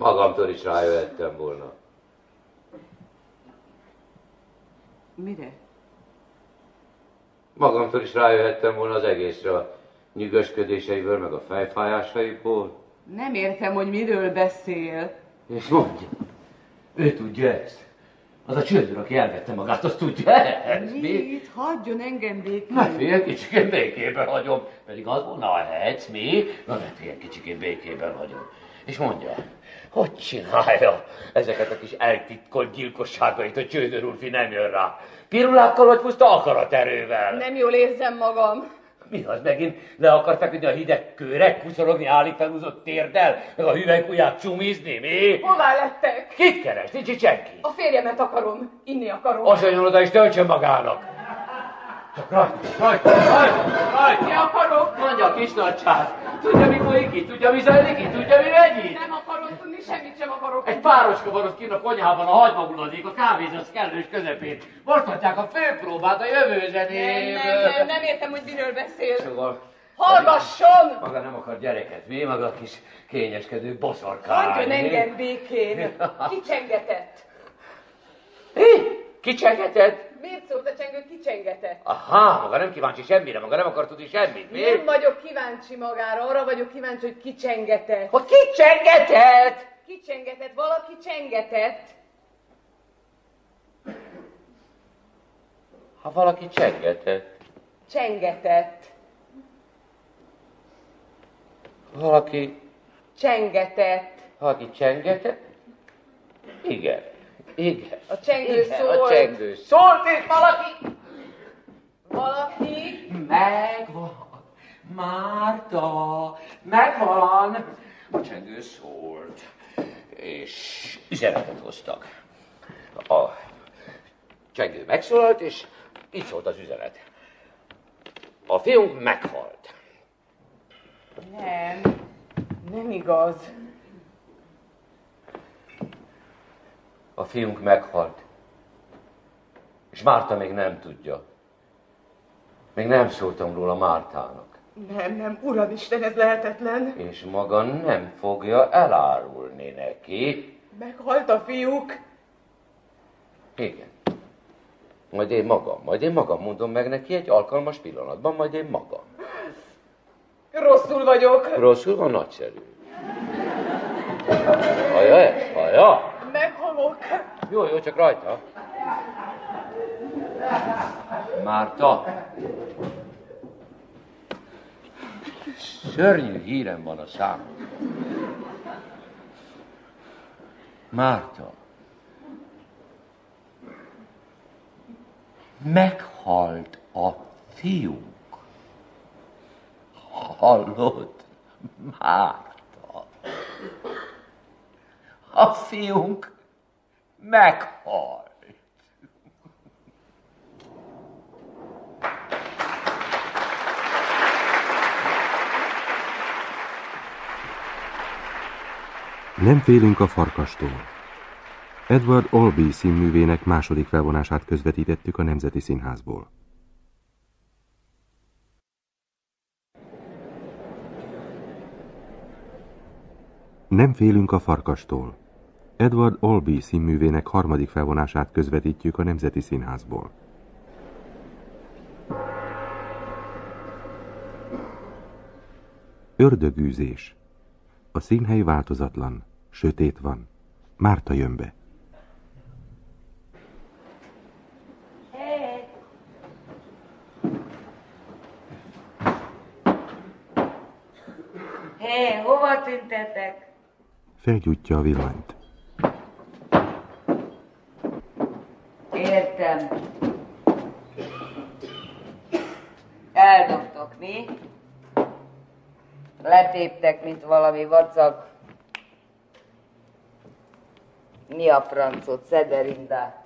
Magamtól is rájöhettem volna. Mire? Magamtól is rájöhettem volna az egészre, a nyűgösködéseiből, meg a fejfájásaiból. Nem értem, hogy miről beszél. És mondja, ő tudja ezt. Az a csődör, aki elvette magát, azt tudja ezt. Mit? Hagyjon engem békén. Na fél kicsikén békében hagyom. Pedig az volna a hec, mi? Na de fél kicsikén békében hagyom. És mondja, hogy csinálja ezeket a kis eltitkolt gyilkosságait, hogy Csődör úrfi nem jön rá? Pirulákkal vagy puszta akaraterővel? Nem jól érzem magam. Mi az megint? Le akar feküdni a hideg kőre, kuszorogni állít felhúzott térdel, meg a hüvelykujját csumizni, mi? Hová lettek? Kit keres? Nincs itt senki. A férjemet akarom, inni akarom. Asszonyon oda is töltsön magának. Csak rajta. Mi akarok? Mondja a kis nagyság. Tudja, mi folyik itt? Tudja, mi zajlik itt? Tudja, mi megy itt? Nem akarom tudni, semmit sem akarok. Egy pároska van ott kint a konyhában, a hagymagulladék, a kávézat kellős közepén. Most adják a főpróbát a jövő zenéből. Nem értem, hogy miről beszél. Szóval... Hallgasson! Maga nem akar gyereket, mi? Maga a kis kényeskedő boszorkány. Hagyjon engem békén. Kicsengetett. Mi? Kicsengetett? Miért szólt a csengő kicsengetett? Aha, maga nem kíváncsi semmire, maga nem akar tudni semmit, mi? Nem vagyok kíváncsi magára, arra vagyok kíváncsi, hogy kicsengetett. Hogy kicsengetett? Kicsengetett, valaki csengetett. Ha valaki csengetett. Csengetett. Valaki... Csengetett. Valaki csengetett? Igen. A csengő Igen, szólt. a csengő szólt, és valaki... Valaki... Megvan. Márta, megvan. A csengő szólt, és üzenetet hoztak. A csengő megszólalt, és így szólt az üzenet. A fiunk meghalt. Nem igaz. A fiunk meghalt. És Márta még nem tudja. Még nem szóltam róla Mártának. Nem, Uramisten, ez lehetetlen. És maga nem fogja elárulni neki. Meghalt a fiúk. Igen. Majd én magam mondom meg neki egy alkalmas pillanatban, majd én magam. Rosszul vagyok. Rosszul van, nagyszerű. Hallja ezt? Hallja? Meghalok. Jó, csak rajta. Márta. Szörnyű hírem van a számomra. Márta. Meghalt a fiunk. Hallod? Márta. A fiunk meghalt. Nem félünk a farkastól. Edward Albee színművének második felvonását közvetítettük a Nemzeti Színházból. Nem félünk a farkastól. Edward Albee színművének harmadik felvonását közvetítjük a Nemzeti Színházból. Ördögűzés. A színhely változatlan, sötét van. Márta jön be. Hé, hova tüntetek? Felgyújtja a villanyt. Értem. Eldobtok, mi? Letéptek, mint valami vacak. Mi a francot, Szederindát?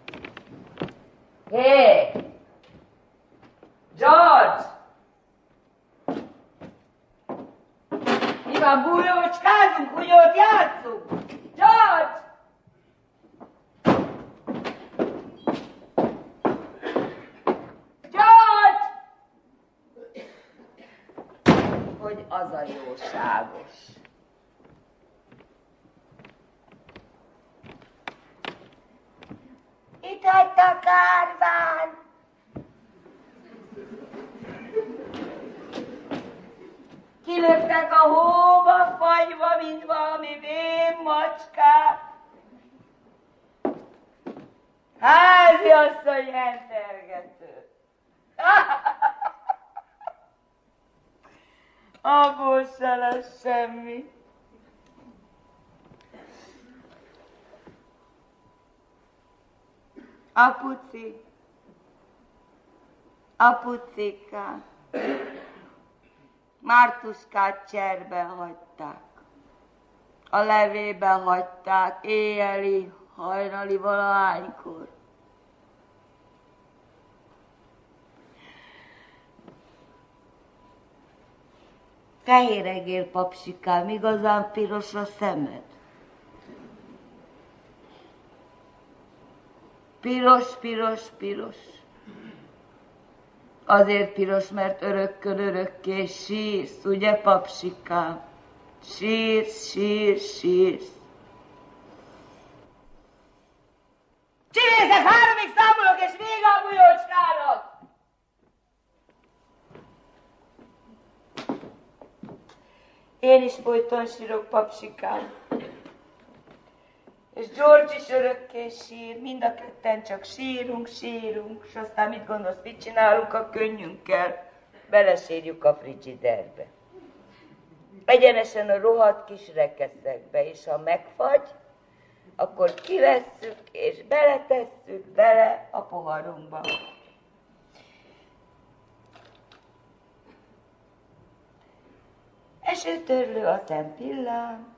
Hé! George! Mi van, bújócskázunk, hunyót játszunk? George! George! Hogy az a jóságos. egy takárvány. Kilöktek a hóba, fagyva, mint valami vén macskát. Háziasszony hentelgető. Abból se lesz semmi. Apuci, apucikám, Mártuskát cserben hagyták. A levében hagyták éjjeli, hajnali valahánykor. Fehéregél, papsikám, igazán piros a szemed. Piros, piros, piros. Azért piros, mert örökkön örökké sírsz, ugye, papsikám? Sírsz, sírsz, sírsz. Csinészek, 3-ig számolok, és vége a bujócskának! Én is folyton sírok, papsikám. És George is örökké sír, mind a ketten csak sírunk, és aztán mit gondolsz, mit csinálunk a könnyünkkel? Belesírjuk a frigiderbe. Egyenesen a rohadt kis rekeszekbe, és ha megfagy, akkor kivesszük, és beletesszük bele a poharunkba. Esőtörlő a szempillám,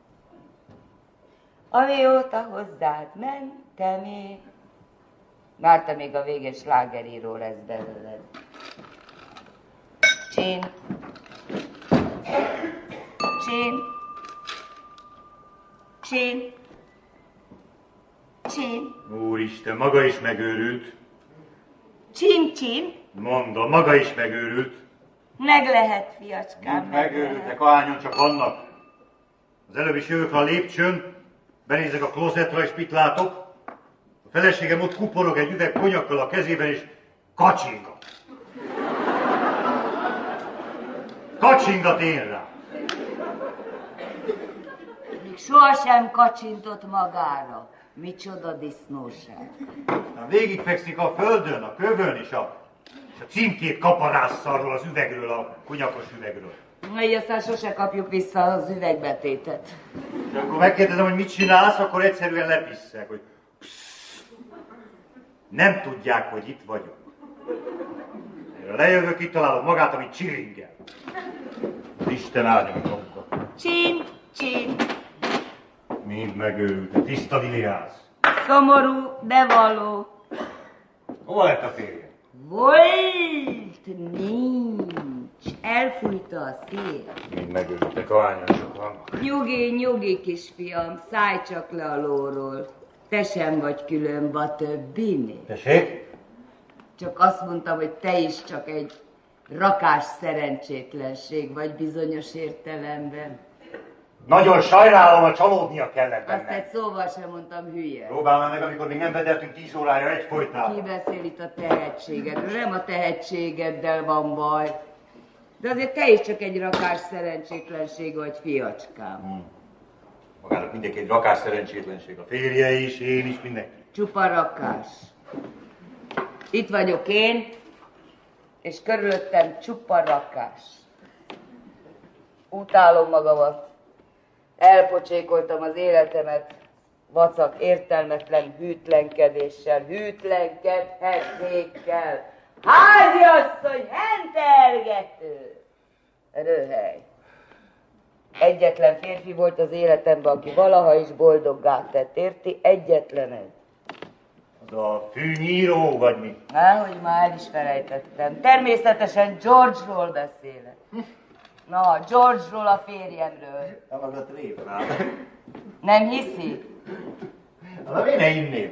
amióta hozzád mentem én. Várta, még a véges slágeríró lesz belőled. Csin. Csin. Csin. Csin. Úristen, maga is megőrült. Csin, csin. Mondom, maga is megőrült. Meg lehet, fiacskám, Megőrültek, ahányan csak vannak. Az előbb is jövök a lépcsőn, benézek a klozetra, és mit látok? A feleségem ott kuporog egy üveg konyakkal a kezében, és kacsingat. Kacsingat én rá. még sohasem kacsintott magára. Micsoda disznóság. Végigfekszik a földön, a kövön, és a címkét kaparássza arról az üvegről, a kunyakos üvegről. Így aztán sose kapjuk vissza az üvegbetétet. És akkor megkérdezem, hogy mit csinálsz, akkor egyszerűen lepisszek, hogy psz, nem tudják, hogy itt vagyok. Én lejövök, itt találom magát, amit csiringel. Az Isten áldja magunkat. Csin, csin. Mind megőrült, tiszta viliász. Szomorú, de való. Hova lett a férje? Volt, nincs. Elfújta a szél. Mind megőrültek, ahányan sok vannak. Nyugi, nyugi, kisfiam, szállj csak le a lóról. Te sem vagy különb a többinél. Tessék? Csak azt mondtam, hogy te is csak egy rakás szerencsétlenség vagy bizonyos értelemben. Nagyon sajnálom, a csalódnia kellett Azt benne. egy szóval sem mondtam, hülye. Próbálom meg, amikor még nem vedeltünk 10 órája egyfolytában. Ki beszél itt a tehetségedről? Nem a tehetségeddel van baj. De azért te is csak egy rakás szerencsétlenség vagy, fiacskám. Magának mindenki egy rakás szerencsétlenség. A férje is, én is, mindenki. Csupa rakás. Itt vagyok én, és körülöttem csupa rakás. Utálom magamat. Elpocsékoltam az életemet vacak, értelmetlen hűtlenkedéssel, hűtlenkedhetnékkel. Háziasszony, hentelgető! Röhely. Egyetlen férfi volt az életemben, aki valaha is boldoggá tett, érti? Egyetlen egy. Az a fűnyíró, vagy mi? Hogy már el is felejtettem. Természetesen George-ról beszélek. Na, George-ról, a férjemről. Nem maga trép rá. Nem hiszi? Na, én ne inném.